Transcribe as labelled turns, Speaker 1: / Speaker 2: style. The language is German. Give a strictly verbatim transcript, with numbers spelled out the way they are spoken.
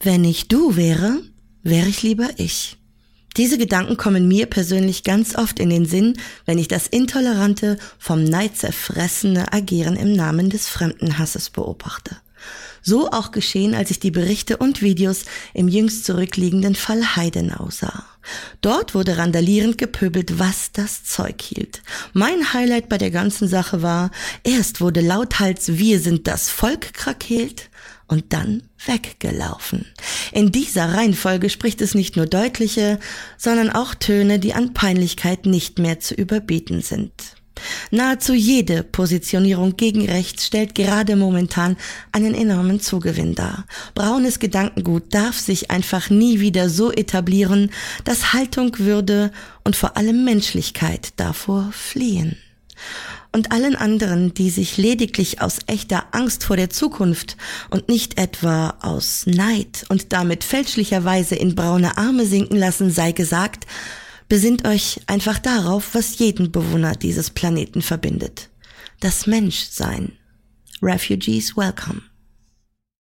Speaker 1: Wenn ich du wäre, wäre ich lieber ich. Diese Gedanken kommen mir persönlich ganz oft in den Sinn, wenn ich das intolerante, vom Neid zerfressene Agieren im Namen des Fremdenhasses beobachte. So auch geschehen, als ich die Berichte und Videos im jüngst zurückliegenden Fall Heidenau sah. Dort wurde randalierend gepöbelt, was das Zeug hielt. Mein Highlight bei der ganzen Sache war, erst wurde lauthals "Wir sind das Volk" krakeelt und dann weggelaufen. In dieser Reihenfolge spricht es nicht nur deutliche, sondern auch Töne, die an Peinlichkeit nicht mehr zu überbieten sind. Nahezu jede Positionierung gegen rechts stellt gerade momentan einen enormen Zugewinn dar. Braunes Gedankengut darf sich einfach nie wieder so etablieren, dass Haltung, Würde und vor allem Menschlichkeit davor fliehen. Und allen anderen, die sich lediglich aus echter Angst vor der Zukunft und nicht etwa aus Neid und damit fälschlicherweise in braune Arme sinken lassen, sei gesagt: Besinnt euch einfach darauf, was jeden Bewohner dieses Planeten verbindet: das Menschsein. Refugees welcome.